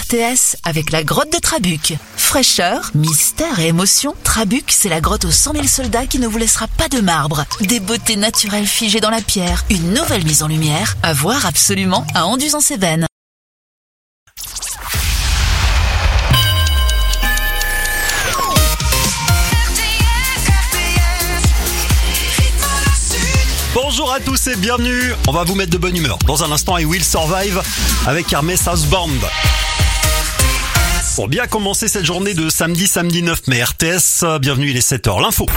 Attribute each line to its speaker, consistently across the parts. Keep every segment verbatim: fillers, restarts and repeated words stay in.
Speaker 1: T S avec la grotte de Trabuc. Fraîcheur, mystère et émotion, Trabuc, c'est la grotte aux cent mille soldats qui ne vous laissera pas de marbre. Des beautés naturelles figées dans la pierre, une nouvelle mise en lumière, à voir absolument à Anduze-en-Cévennes.
Speaker 2: Bonjour à tous et bienvenue. On va vous mettre de bonne humeur. Dans un instant, I Will Survive avec Hermès House Band. Pour bien commencer cette journée de samedi, samedi neuf mai, R T S, bienvenue, il est sept heures. L'info.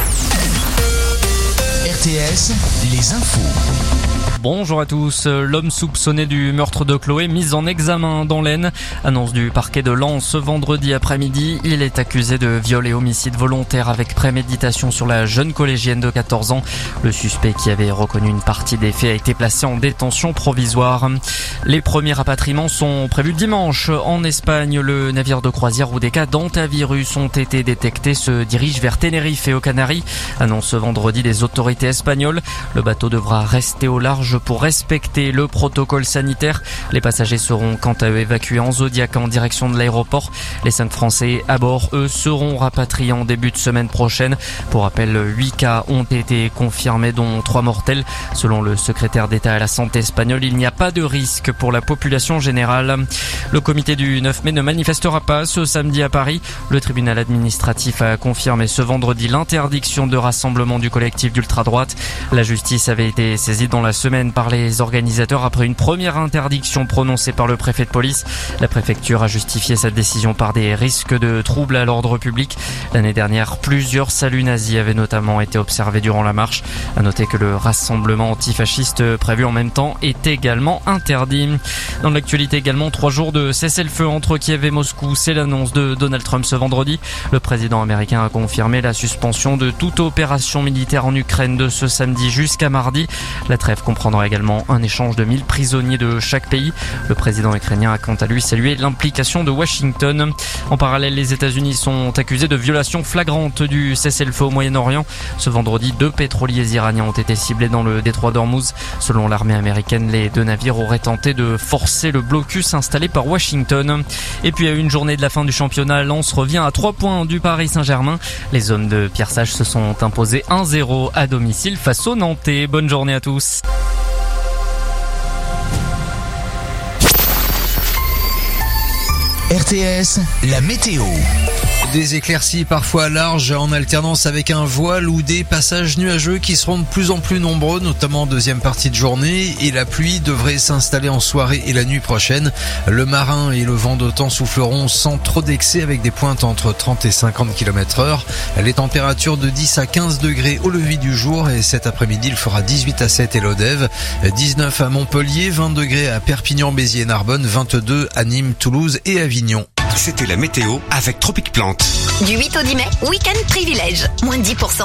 Speaker 3: R T S, les infos.
Speaker 4: Bonjour à tous. L'homme soupçonné du meurtre de Chloé mis en examen dans l'Aisne. Annonce du parquet de Lens ce vendredi après-midi. Il est accusé de viol et homicide volontaire avec préméditation sur la jeune collégienne de quatorze ans. Le suspect qui avait reconnu une partie des faits a été placé en détention provisoire. Les premiers rapatriements sont prévus dimanche. En Espagne, le navire de croisière où des cas d'hantavirus ont été détectés se dirige vers Tenerife et aux Canaries. Annonce ce vendredi des autorités espagnoles. Le bateau devra rester au large pour respecter le protocole sanitaire. Les passagers seront quant à eux évacués en Zodiac en direction de l'aéroport. Les cinq Français à bord, eux, seront rapatriés en début de semaine prochaine. Pour rappel, huit cas ont été confirmés, dont trois mortels. Selon le secrétaire d'État à la santé espagnol, il n'y a pas de risque pour la population générale. Le comité du neuf mai ne manifestera pas ce samedi à Paris. Le tribunal administratif a confirmé ce vendredi l'interdiction de rassemblement du collectif d'ultra-droite. La justice avait été saisie dans la semaine par les organisateurs après une première interdiction prononcée par le préfet de police. La préfecture a justifié cette décision par des risques de troubles à l'ordre public. L'année dernière, plusieurs saluts nazis avaient notamment été observés durant la marche. À noter que le rassemblement antifasciste prévu en même temps est également interdit. Dans l'actualité également, trois jours de cessez-le-feu entre Kiev et Moscou. C'est l'annonce de Donald Trump ce vendredi. Le président américain a confirmé la suspension de toute opération militaire en Ukraine de ce samedi jusqu'à mardi. La trêve comprendra également un échange de mille prisonniers de chaque pays. Le président ukrainien a quant à lui salué l'implication de Washington. En parallèle, les États-Unis sont accusés de violation flagrante du cessez-le-feu au Moyen-Orient. Ce vendredi, deux pétroliers iraniens ont été ciblés dans le détroit d'Ormuz. Selon l'armée américaine, les deux navires auraient tenté de forcer le blocus installé par Washington. Et puis à une journée de la fin du championnat, Lens revient à trois points du Paris Saint-Germain. Les hommes de Pierre Sage se sont imposés un zéro à domicile face aux Nantais. Bonne journée à tous.
Speaker 3: R T S, la météo. Des éclaircies parfois larges en alternance avec un voile ou des passages nuageux qui seront de plus en plus nombreux, notamment en deuxième partie de journée, et la pluie devrait s'installer en soirée et la nuit prochaine. Le marin et le vent d'automne souffleront sans trop d'excès avec des pointes entre trente et cinquante kilomètres heure. Les températures de dix à quinze degrés au lever du jour et cet après-midi il fera dix-huit à sept à Lodève, dix-neuf à Montpellier, vingt degrés à Perpignan, Béziers et Narbonne, vingt-deux à Nîmes, Toulouse et Avignon.
Speaker 5: C'était la météo avec Tropic Plante.
Speaker 6: Du huit au dix mai, week-end privilège. Moins de dix pour cent